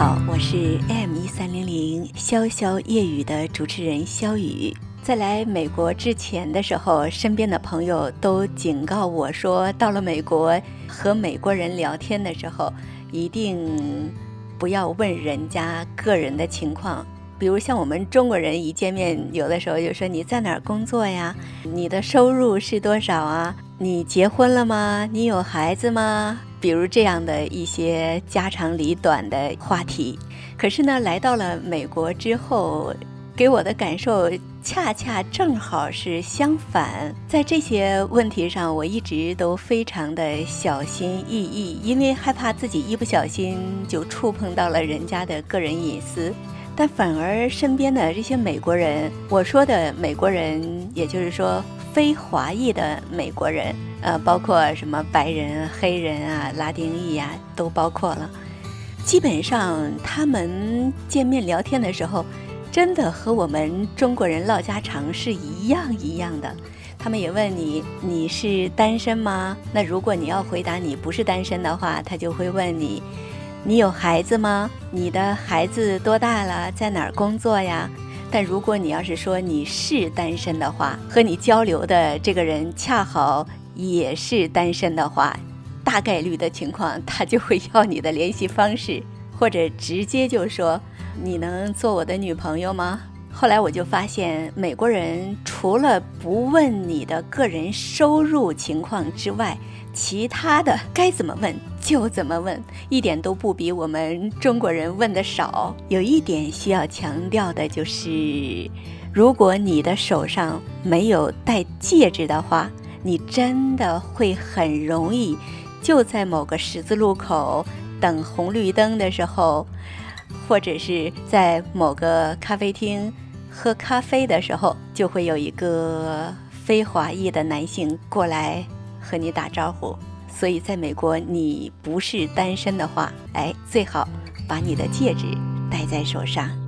好，我是 AM1300潇潇夜语的主持人肖雨。在来美国之前的时候，身边的朋友都警告我说，到了美国和美国人聊天的时候，一定不要问人家个人的情况。比如像我们中国人一见面，有的时候就说你在哪儿工作呀？你的收入是多少啊？你结婚了吗？你有孩子吗？比如这样的一些家长里短的话题。可是呢，来到了美国之后，给我的感受恰恰正好是相反。在这些问题上，我一直都非常的小心翼翼，因为害怕自己一不小心就触碰到了人家的个人隐私。但反而身边的这些美国人，我说的美国人，也就是说非华裔的美国人，包括什么白人、黑人啊、拉丁裔啊，都包括了。基本上他们见面聊天的时候，真的和我们中国人唠家常是一样的。他们也问你是单身吗？那如果你要回答你不是单身的话，他就会问你有孩子吗？你的孩子多大了？在哪儿工作呀？但如果你要是说你是单身的话，和你交流的这个人恰好也是单身的话，大概率的情况他就会要你的联系方式，或者直接就说你能做我的女朋友吗？后来我就发现，美国人除了不问你的个人收入情况之外，其他的该怎么问就怎么问，一点都不比我们中国人问的少。有一点需要强调的就是，如果你的手上没有戴戒指的话，你真的会很容易就在某个十字路口等红绿灯的时候，或者是在某个咖啡厅喝咖啡的时候，就会有一个非华裔的男性过来和你打招呼。所以在美国，你不是单身的话，最好把你的戒指戴在手上。